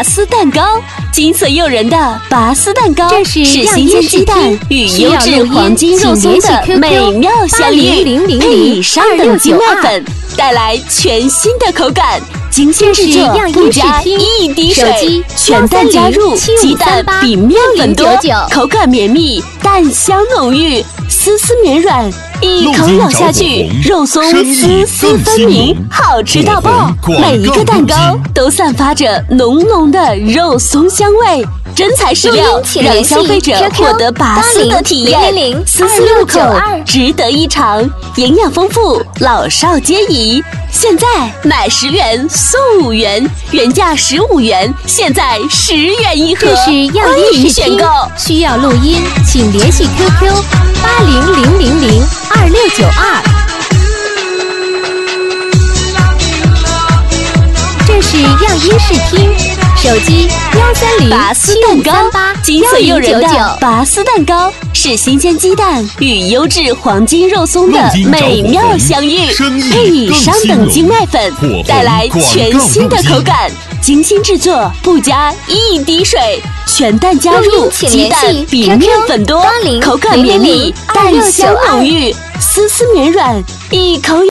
拔丝蛋糕，金色诱人的拔丝蛋糕， 这是新鲜鸡蛋与优质黄金肉松的美妙相遇，配以上等精麦粉，带来全新的口感。精心制作，不加一滴水，全蛋加入，鸡蛋比面粉多，口感绵密，蛋香浓郁，丝丝绵软。一口咬下去，肉松丝丝分明，好吃到爆！每一个蛋糕都散发着浓浓的肉松香味，真材实料，让消费者获得拔丝的体验，丝丝入口，值得一尝，营养丰富，老少皆宜。现在买10元送5元，原价15元，现在10元一盒， 这是样衣试听，需要录音，请联系 QQ8000026992。这是样衣试听，手机130 拔丝蛋糕，金色诱人的拔丝蛋糕，是新鲜鸡蛋与优质黄金肉松的美妙相遇，配以上等精麦粉，带来全新的口感。精心制作，不加一滴水，全蛋加入，鸡蛋比面粉多，口感绵密，蛋香浓郁，丝丝绵软，一口